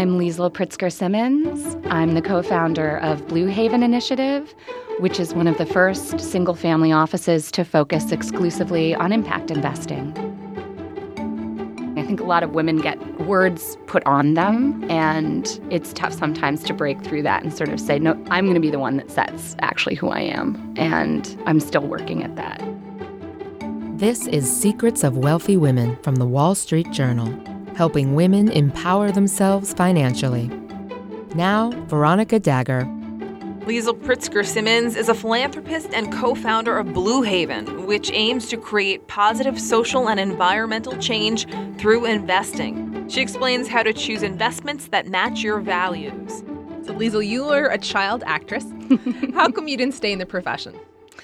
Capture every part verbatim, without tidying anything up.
I'm Liesl Pritzker-Simmons. I'm the co-founder of Blue Haven Initiative, which is one of the first single-family offices to focus exclusively on impact investing. I think a lot of women get words put on them, and it's tough sometimes to break through that and sort of say, no, I'm going to be the one that sets actually who I am, and I'm still working at that. This is Secrets of Wealthy Women from the Wall Street Journal, helping women empower themselves financially. Now, Veronica Dagher. Liesl Pritzker-Simmons is a philanthropist and co-founder of Blue Haven, which aims to create positive social and environmental change through investing. She explains how to choose investments that match your values. So, Liesl, you were a child actress. How come you didn't stay in the profession?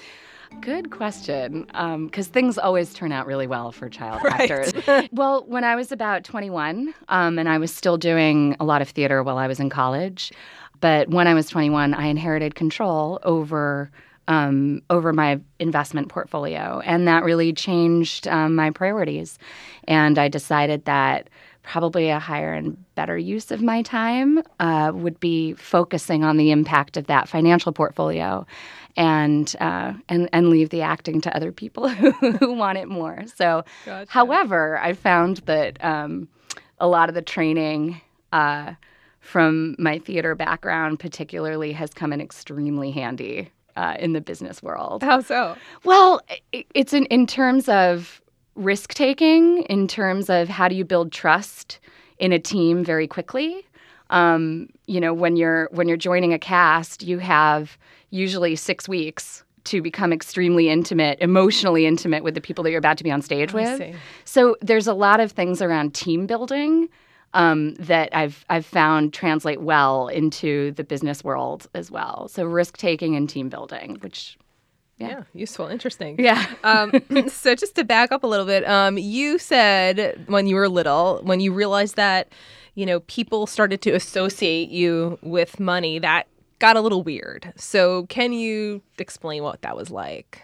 Good question, because um, things always turn out really well for child right. actors. Well, when I was about twenty-one, um, and I was still doing a lot of theater while I was in college, but when I was twenty-one, I inherited control over um, over my investment portfolio, and that really changed um, my priorities. And I decided that probably a higher and better use of my time uh, would be focusing on the impact of that financial portfolio, and uh, and and leave the acting to other people who, who want it more. So, Gotcha. However, I found that um, a lot of the training Uh, from my theater background particularly has come in extremely handy uh, in the business world. How so? Well, it's in, in terms of risk-taking, in terms of how do you build trust in a team very quickly. Um, you know, when you're when you're joining a cast, you have usually six weeks to become extremely intimate, emotionally intimate with the people that you're about to be on stage I with. see. So there's a lot of things around team building Um, that I've I've found translate well into the business world as well. So risk taking and team building, which yeah, yeah useful, interesting. Yeah. um, so just to back up a little bit, um, you said when you were little, when you realized that you know people started to associate you with money, that got a little weird. So can you explain what that was like?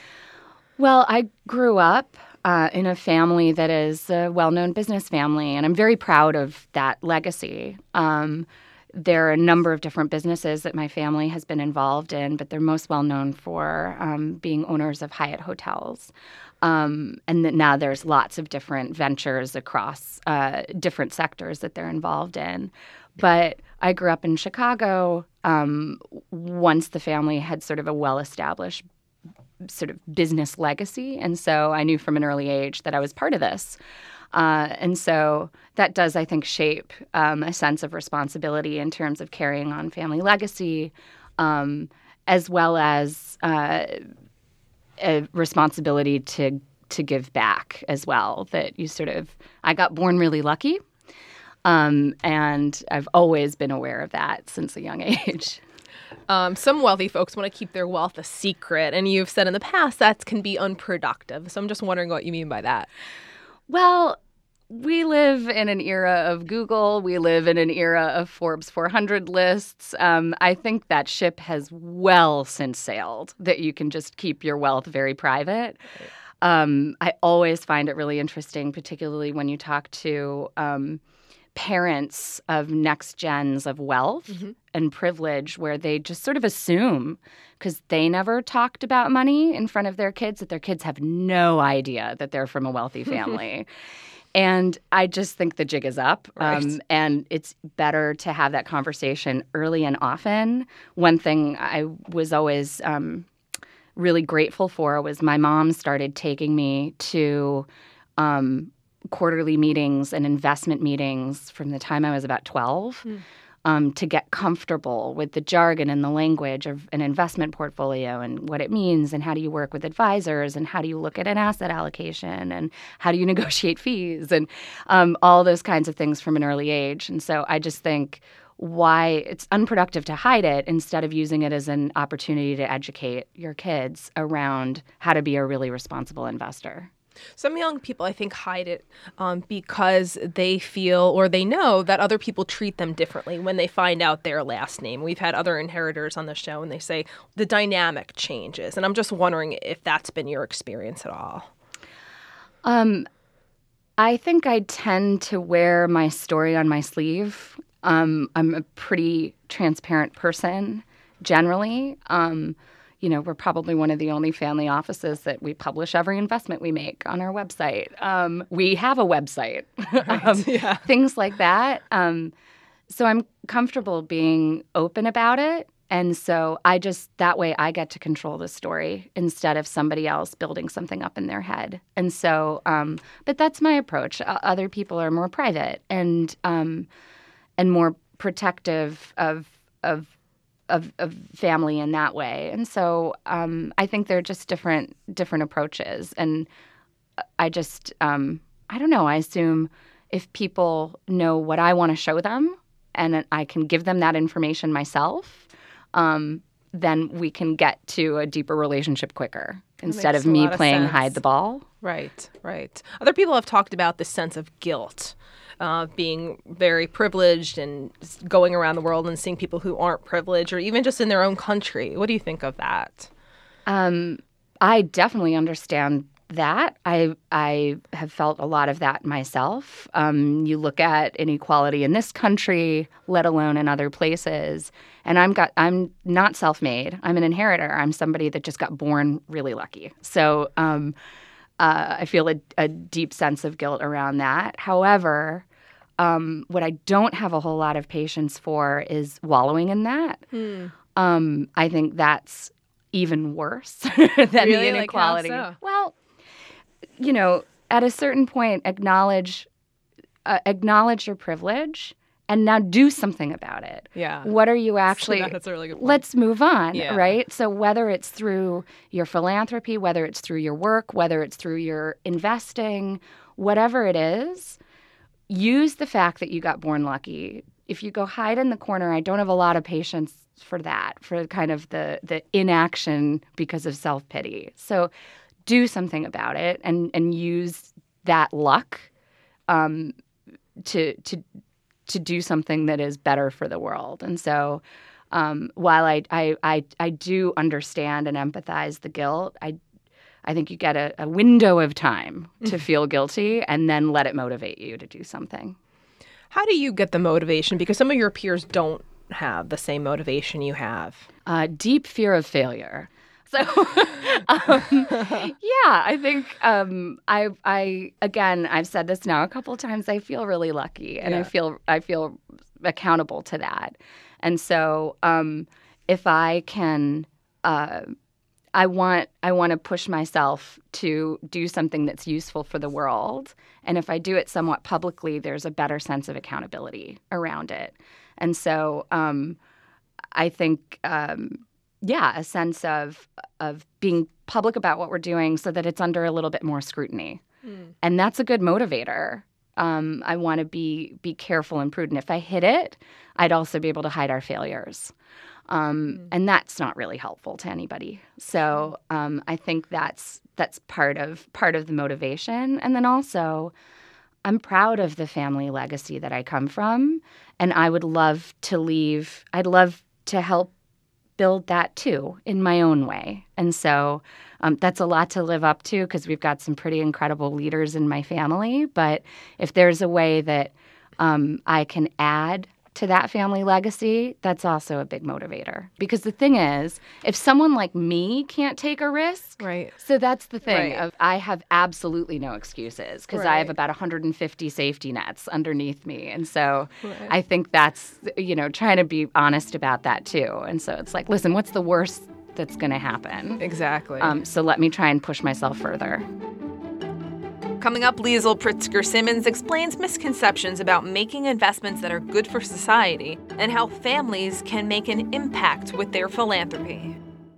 Well, I grew up Uh, in a family that is a well-known business family, and I'm very proud of that legacy. Um, there are a number of different businesses that my family has been involved in, but they're most well-known for um, being owners of Hyatt hotels. Um, and that now there's lots of different ventures across uh, different sectors that they're involved in. But I grew up in Chicago um, once the family had sort of a well-established sort of business legacy. And so I knew from an early age that I was part of this. Uh, and so that does, I think, shape um, a sense of responsibility in terms of carrying on family legacy, um, as well as uh, a responsibility to to give back as well. That you sort of, I got born really lucky, um, and I've always been aware of that since a young age. Um, some wealthy folks want to keep their wealth a secret, and you've said in the past that can be unproductive. So I'm just wondering what you mean by that. Well, we live in an era of Google. We live in an era of Forbes four hundred lists. Um, I think that ship has well since sailed, that you can just keep your wealth very private. Right. Um, I always find it really interesting, particularly when you talk to um, parents of next gens of wealth mm-hmm. and privilege, where they just sort of assume, because they never talked about money in front of their kids, that their kids have no idea that they're from a wealthy family. And I just think the jig is up. Right. Um, and it's better to have that conversation early and often. One thing I was always um, really grateful for was my mom started taking me to um, quarterly meetings and investment meetings from the time I was about twelve mm. um, to get comfortable with the jargon and the language of an investment portfolio and what it means and how do you work with advisors and how do you look at an asset allocation and how do you negotiate fees and um, all those kinds of things from an early age. And so I just think why it's unproductive to hide it instead of using it as an opportunity to educate your kids around how to be a really responsible investor. Some young people, I think, hide it um, because they feel or they know that other people treat them differently when they find out their last name. We've had other inheritors on the show, and they say the dynamic changes. And I'm just wondering if that's been your experience at all. Um, I think I tend to wear my story on my sleeve Um, I'm a pretty transparent person generally. Um, you know, we're probably one of the only family offices that we publish every investment we make on our website. Um, we have a website, Right. um, Yeah. things like that. Um, so I'm comfortable being open about it. And so I just, that way I get to control the story instead of somebody else building something up in their head. And so, um, but that's my approach. O- other people are more private and, um, and more protective of, of, Of, of family in that way. And so um, I think they're just different different approaches. And I just, um, I don't know, I assume if people know what I want to show them and I can give them that information myself, um, then we can get to a deeper relationship quicker instead makes of a me lot of playing sense. hide the ball. Right, right. Other people have talked about the sense of guilt, uh, being very privileged and just going around the world and seeing people who aren't privileged, or even just in their own country. What do you think of that? Um, I definitely understand that. I I have felt a lot of that myself. Um, you look at inequality in this country, let alone in other places, and I'm got I'm not self-made. I'm an inheritor. I'm somebody that just got born really lucky. So um, uh, I feel a, a deep sense of guilt around that. However, um, what I don't have a whole lot of patience for is wallowing in that. Hmm. Um, I think that's even worse than Really? the Like how inequality. so? Well, you know, at a certain point, acknowledge uh, acknowledge your privilege, and now do something about it. Yeah. What are you actually? That's a really good point. Let's move on, Yeah. right? So whether it's through your philanthropy, whether it's through your work, whether it's through your investing, whatever it is, use the fact that you got born lucky. If you go hide in the corner, I don't have a lot of patience for that, for kind of the the inaction because of self-pity. So do something about it and, and use that luck um, to to to do something that is better for the world. And so um, while I, I I I do understand and empathize the guilt, I I think you get a, a window of time to feel guilty and then let it motivate you to do something. How do you get the motivation? Because some of your peers don't have the same motivation you have. Uh, deep fear of failure. So, um, yeah, I think um, I, I again, I've said this now a couple of times. I feel really lucky, and Yeah. I feel I feel accountable to that. And so, um, if I can, uh, I want I want to push myself to do something that's useful for the world. And if I do it somewhat publicly, there's a better sense of accountability around it. And so, um, I think. Um, Yeah, a sense of of being public about what we're doing so that it's under a little bit more scrutiny. Mm. And that's a good motivator. Um, I want to be be careful and prudent. If I hid it, I'd also be able to hide our failures. Um, Mm. And that's not really helpful to anybody. So um, I think that's that's part of part of the motivation. And then also, I'm proud of the family legacy that I come from, and I would love to leave. I'd love to help build that too in my own way. And so um, that's a lot to live up to because we've got some pretty incredible leaders in my family. But if there's a way that um, I can add to that family legacy, that's also a big motivator. Because the thing is, if someone like me can't take a risk, Right. so that's the thing Right. of I have absolutely no excuses because I have Right. about one hundred fifty safety nets underneath me. And so Right. I think that's, you know, trying to be honest about that too. And so it's like, listen, what's the worst that's going to happen? Exactly. Um, so let me try and push myself further. Coming up, Liesl Pritzker-Simmons explains misconceptions about making investments that are good for society and how families can make an impact with their philanthropy.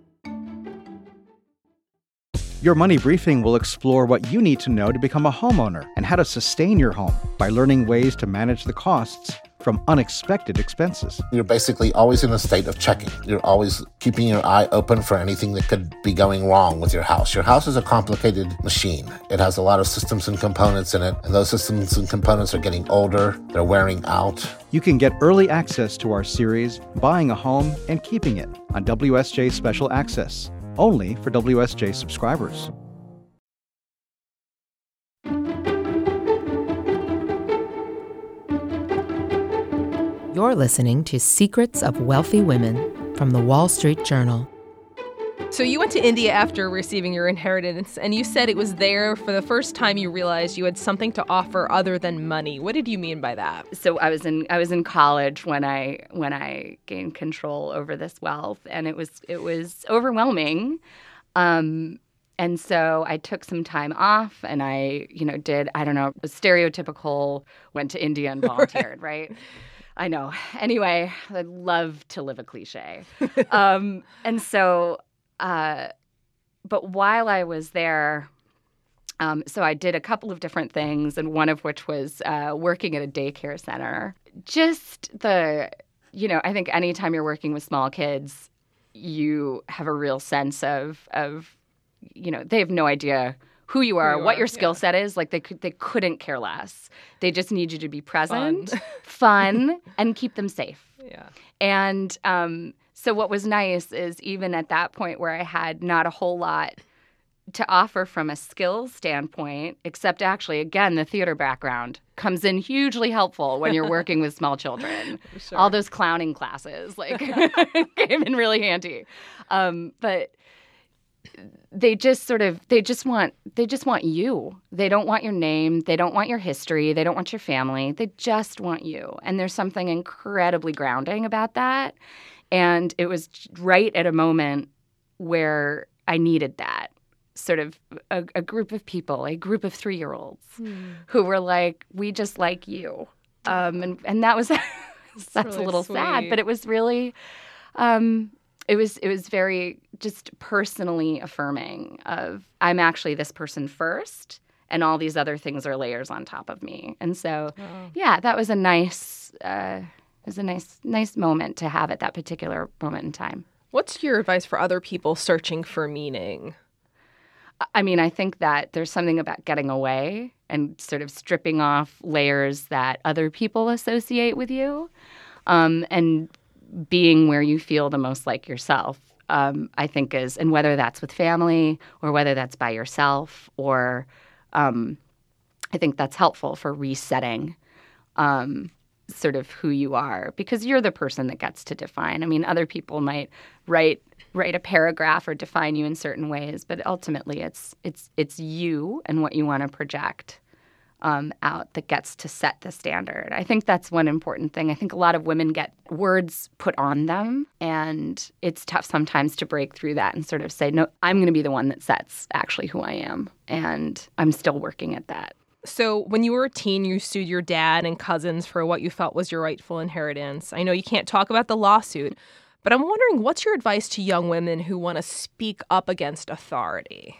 Your Money Briefing will explore what you need to know to become a homeowner and how to sustain your home by learning ways to manage the costs from unexpected expenses. You're basically always in a state of checking. You're always keeping your eye open for anything that could be going wrong with your house. Your house is a complicated machine. It has a lot of systems and components in it, and those systems and components are getting older. They're wearing out. You can get early access to our series, Buying a Home and Keeping It, on W S J Special Access, only for W S J subscribers. You're listening to Secrets of Wealthy Women from the Wall Street Journal. So you went to India after receiving your inheritance, and you said it was there for the first time you realized you had something to offer other than money. What did you mean by that? So I was in I was in college when I when I gained control over this wealth, and it was it was overwhelming. Um, and so I took some time off, and I you know did I don't know a stereotypical went to India and volunteered, right? I know. Anyway, I'd love to live a cliche, um, and so. Uh, but while I was there, um, so I did a couple of different things, and one of which was uh, working at a daycare center. Just the, you know, I think anytime you're working with small kids, you have a real sense of, of you know, they have no idea who you are, Who you what are, your skill yeah. set is. Like they could, they couldn't care less. They just need you to be present, Fun. fun, and keep them safe. Yeah. And um, so what was nice is even at that point where I had not a whole lot to offer from a skills standpoint, except actually, again, the theater background comes in hugely helpful when you're working with small children. Sure. All those clowning classes like came in really handy. Um, but they just sort of they just want they just want you. They don't want your name. They don't want your history. They don't want your family. They just want you. And there's something incredibly grounding about that. And it was right at a moment where I needed that. Sort of a, a group of people, a group of three-year-olds Hmm. who were like, we just like you. Um, and, and that was that's really a little sad, sweet. but it was really um, it was it was very just personally affirming of I'm actually this person first, and all these other things are layers on top of me. And so, Wow. yeah, that was a nice uh, it was a nice nice moment to have at that particular moment in time. What's your advice for other people searching for meaning? I mean, I think that there's something about getting away and sort of stripping off layers that other people associate with you, um, and being where you feel the most like yourself, um, I think is, and whether that's with family or whether that's by yourself, or um, I think that's helpful for resetting um, sort of who you are, because you're the person that gets to define. I mean, other people might write write a paragraph or define you in certain ways, but ultimately it's it's it's you and what you want to project um, out that gets to set the standard. I think that's one important thing. I think a lot of women get words put on them, and it's tough sometimes to break through that and sort of say, no, I'm going to be the one that sets actually who I am, and I'm still working at that. So when you were a teen, you sued your dad and cousins for what you felt was your rightful inheritance. I know you can't talk about the lawsuit, but I'm wondering, what's your advice to young women who want to speak up against authority?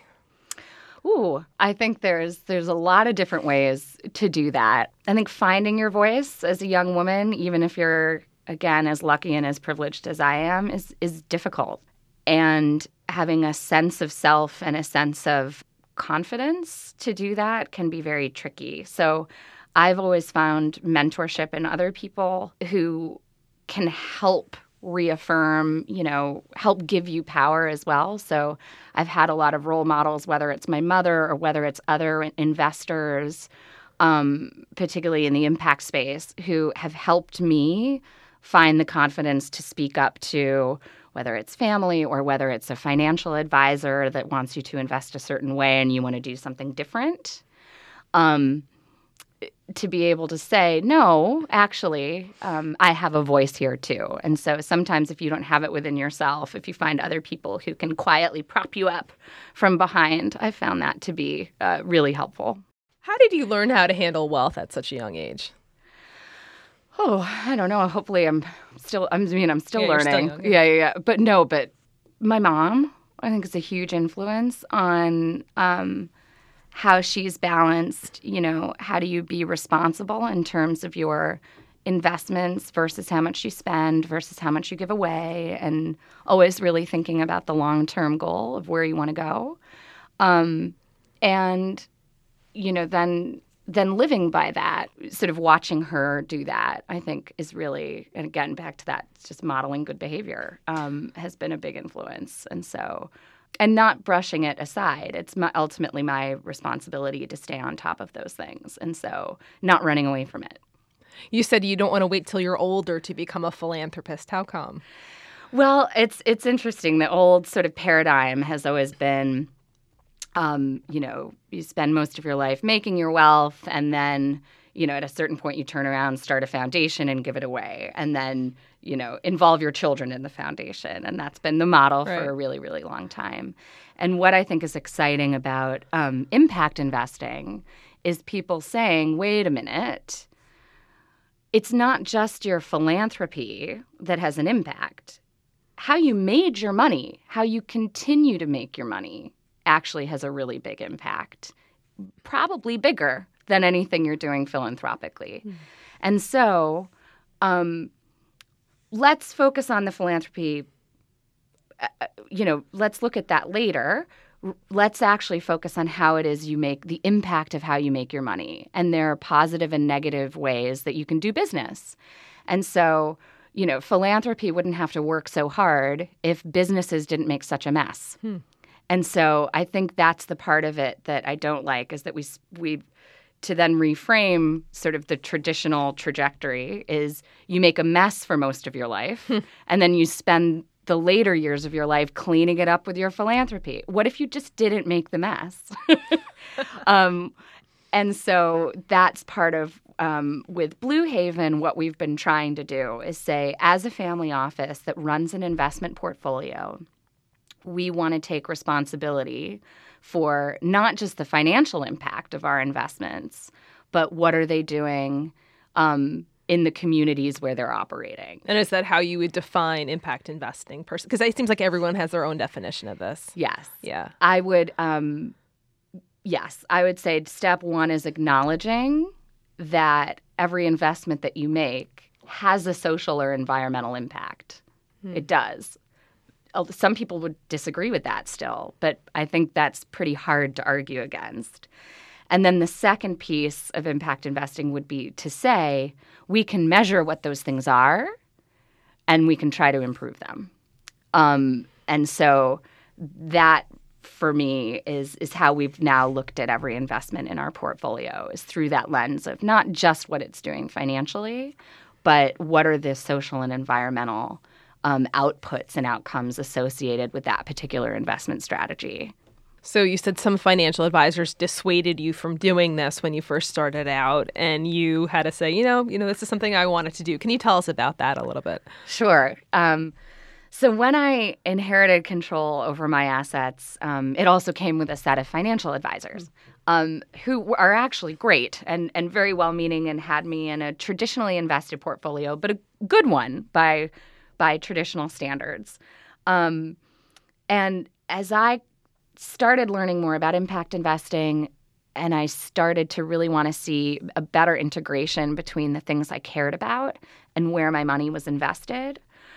Ooh, I think there's there's a lot of different ways to do that. I think finding your voice as a young woman, even if you're, again, as lucky and as privileged as I am, is is difficult. And having a sense of self and a sense of confidence to do that can be very tricky. So I've always found mentorship in other people who can help reaffirm, you know, help give you power as well. So I've had a lot of role models, whether it's my mother or whether it's other investors, um, particularly in the impact space, who have helped me find the confidence to speak up to whether it's family or whether it's a financial advisor that wants you to invest a certain way and you want to do something different. Um, to be able to say, no, actually, um, I have a voice here too. And so sometimes if you don't have it within yourself, if you find other people who can quietly prop you up from behind, I found that to be uh, really helpful. How did you learn how to handle wealth at such a young age? Oh, I don't know. Hopefully I'm still, I mean, I'm still Yeah, you're still learning. young, yeah, yeah, yeah. But no, but my mom, I think, is a huge influence on um, how she's balanced, you know, how do you be responsible in terms of your investments versus how much you spend versus how much you give away, and always really thinking about the long-term goal of where you want to go. Um, and, you know, then then living by that, sort of watching her do that, I think is really, and again, back to that, it's just modeling good behavior, um, has been a big influence. And so, and not brushing it aside. It's my, ultimately my responsibility to stay on top of those things. And so not running away from it. You said you don't want to wait till you're older to become a philanthropist. How come? Well, it's it's interesting. The old sort of paradigm has always been, um, you know, you spend most of your life making your wealth, and then, you know, at a certain point you turn around, start a foundation and give it away, and then, you know, involve your children in the foundation. And that's been the model Right. for a really, really long time. And what I think is exciting about um, impact investing is people saying, wait a minute, it's not just your philanthropy that has an impact. How you made your money, how you continue to make your money actually has a really big impact, probably bigger than anything you're doing philanthropically. Mm. And so um, let's focus on the philanthropy. Uh, you know, let's look at that later. R- let's actually focus on how it is you make the impact of how you make your money. And there are positive and negative ways that you can do business. And so, you know, philanthropy wouldn't have to work so hard if businesses didn't make such a mess. Hmm. And so I think that's the part of it that I don't like, is that we we to then reframe sort of the traditional trajectory is you make a mess for most of your life, hmm. and then you spend the later years of your life cleaning it up with your philanthropy. What if you just didn't make the mess? um, and so that's part of, um, with Blue Haven, what we've been trying to do is say, as a family office that runs an investment portfolio, we want to take responsibility for not just the financial impact of our investments, but what are they doing um, in the communities where they're operating. And is that how you would define impact investing? Because it seems like everyone has their own definition of this. Yes. Yeah. I would, um, yes, I would say step one is acknowledging that every investment that you make has a social or environmental impact. Hmm. It does. Some people would disagree with that still, but I think that's pretty hard to argue against. And then the second piece of impact investing would be to say we can measure what those things are and we can try to improve them. Um, and so that, for me, is is how we've now looked at every investment in our portfolio, is through that lens of not just what it's doing financially, but what are the social and environmental um, outputs and outcomes associated with that particular investment strategy. So you said some financial advisors dissuaded you from doing this when you first started out, and you had to say, you know, you know, this is something I wanted to do. Can you tell us about that a little bit? Sure. Um, so when I inherited control over my assets, um, it also came with a set of financial advisors um, who are actually great and, and very well-meaning and had me in a traditionally invested portfolio, but a good one by by traditional standards. Um, and as I started learning more about impact investing, and I started to really want to see a better integration between the things I cared about and where my money was invested.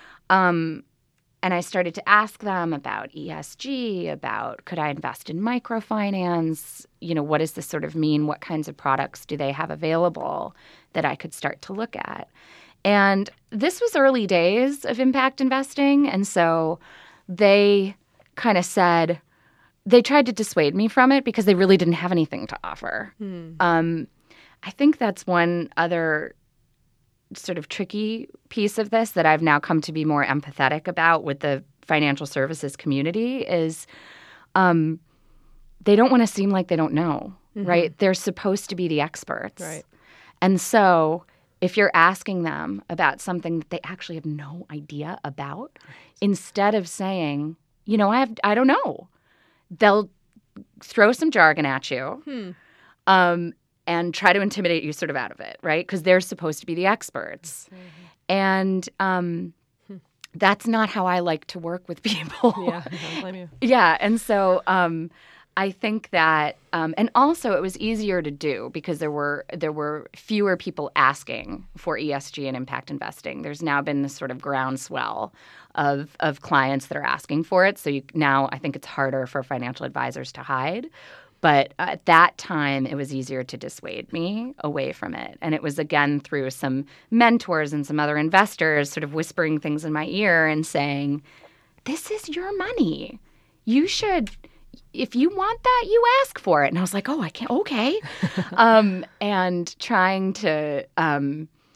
Um, and I started to ask them about E S G, about could I invest in microfinance? You know, what does this sort of mean? What kinds of products do they have available that I could start to look at? And this was early days of impact investing. And so they kind of said, they tried to dissuade me from it because they really didn't have anything to offer. Hmm. Um, I think that's one other sort of tricky piece of this that I've now come to be more empathetic about with the financial services community is um, they don't want to seem like they don't know, mm-hmm. right? They're supposed to be the experts. Right. And so if you're asking them about something that they actually have no idea about, right. instead of saying, you know, I have, I don't know, they'll throw some jargon at you hmm. um, and try to intimidate you sort of out of it, right? Because they're supposed to be the experts. Mm-hmm. And um, hmm. that's not how I like to work with people. Yeah, I don't blame you. Yeah, and so um, I think that, um, and also it was easier to do because there were there were fewer people asking for E S G and impact investing. There's now been this sort of groundswell of of clients that are asking for it. So you, now I think it's harder for financial advisors to hide. But at that time, it was easier to dissuade me away from it. And it was, again, through some mentors and some other investors sort of whispering things in my ear and saying, this is your money. You should, if you want that, you ask for it. And I was like, oh, I can't, okay. um, and trying to um,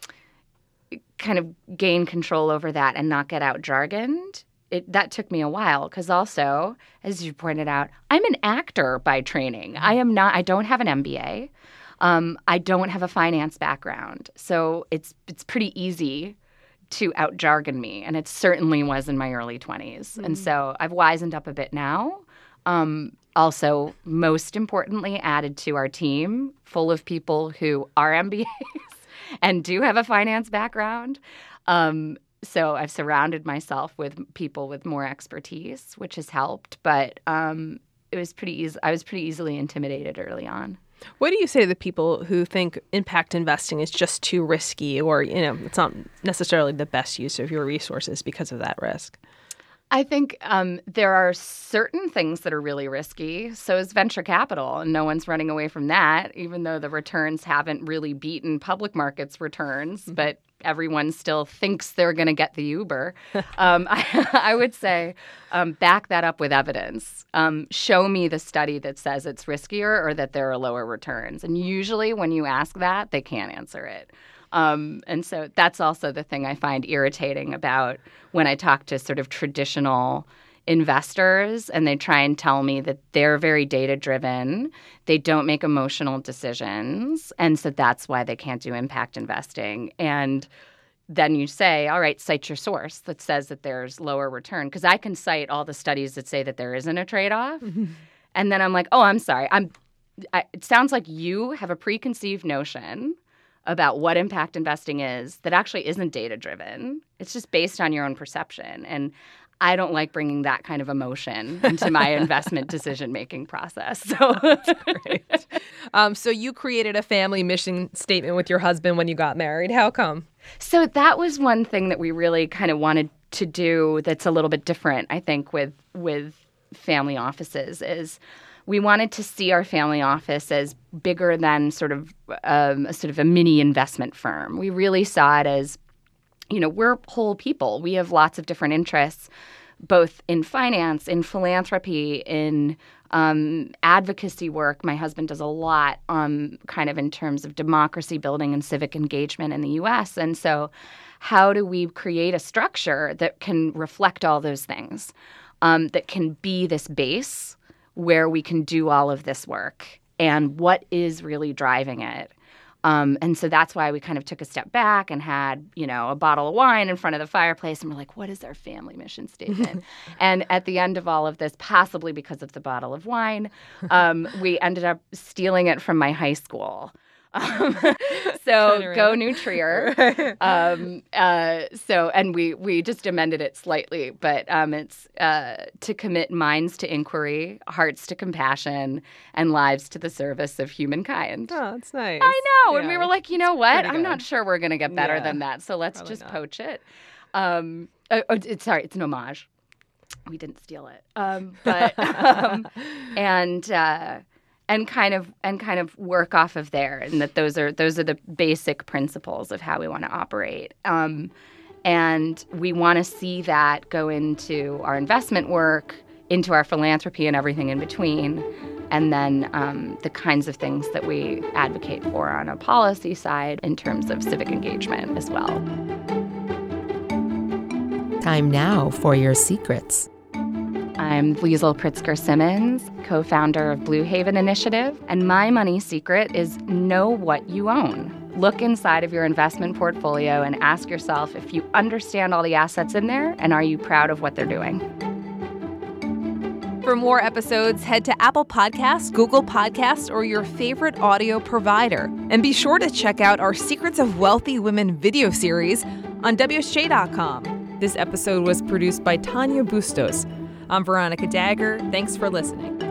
kind of gain control over that and not get out jargoned, it, that took me a while because also, as you pointed out, I'm an actor by training. I am not, I don't have an M B A. Um, I don't have a finance background. So it's it's pretty easy to out jargon me. And it certainly was in my early twenties. Mm-hmm. And so I've wisened up a bit now. Um, also, most importantly, added to our team full of people who are M B As and do have a finance background. Um, so I've surrounded myself with people with more expertise, which has helped. But um, it was pretty easy. I was pretty easily intimidated early on. What do you say to the people who think impact investing is just too risky, or, you know, it's not necessarily the best use of your resources because of that risk? I think um, there are certain things that are really risky. So is venture capital, and no one's running away from that, even though the returns haven't really beaten public markets returns. Mm-hmm. But everyone still thinks they're going to get the Uber. um, I, I would say um, back that up with evidence. Um, show me the study that says it's riskier or that there are lower returns. And usually when you ask that, they can't answer it. Um, and so that's also the thing I find irritating about when I talk to sort of traditional investors and they try and tell me that they're very data-driven, they don't make emotional decisions, and so that's why they can't do impact investing. And then you say, all right, cite your source that says that there's lower return, because I can cite all the studies that say that there isn't a trade-off. Mm-hmm. And then I'm like, oh, I'm sorry. I'm. I, it sounds like you have a preconceived notion about what impact investing is that actually isn't data-driven. It's just based on your own perception. And I don't like bringing that kind of emotion into my investment decision-making process. So that's great. Um, so you created a family mission statement with your husband when you got married. How come? So that was one thing that we really kind of wanted to do that's a little bit different, I think, with with family offices is we wanted to see our family office as bigger than sort of um, a sort of a mini investment firm. We really saw it as, you know, we're whole people. We have lots of different interests, both in finance, in philanthropy, in um, advocacy work. My husband does a lot um, kind of in terms of democracy building and civic engagement in the U S. And so how do we create a structure that can reflect all those things, um, that can be this base where we can do all of this work, and what is really driving it? Um, and so that's why we kind of took a step back and had, you know, a bottle of wine in front of the fireplace. And we're like, what is our family mission statement? And at the end of all of this, possibly because of the bottle of wine, um, we ended up stealing it from my high school. Um, so go Nutrier. um, uh, so and we we just amended it slightly, but um, it's uh, to commit minds to inquiry, hearts to compassion, and lives to the service of humankind. Oh, that's nice. I know, yeah. And we were like, you know what? Pretty I'm good. not sure we're gonna get better Yeah. than that. So let's Probably just not. poach it. Um, oh, oh, it's, sorry, it's an homage. We didn't steal it, um, but um, and. Uh, And kind of and kind of work off of there, and that those are those are the basic principles of how we want to operate. Um, and we want to see that go into our investment work, into our philanthropy, and everything in between, and then um, the kinds of things that we advocate for on a policy side in terms of civic engagement as well. Time now for your secrets. I'm Liesl Pritzker-Simmons, co-founder of Blue Haven Initiative, and my money secret is know what you own. Look inside of your investment portfolio and ask yourself if you understand all the assets in there, and are you proud of what they're doing? For more episodes, head to Apple Podcasts, Google Podcasts, or your favorite audio provider. And be sure to check out our Secrets of Wealthy Women video series on W S J dot com. This episode was produced by Tanya Bustos. I'm Veronica Dagher. Thanks for listening.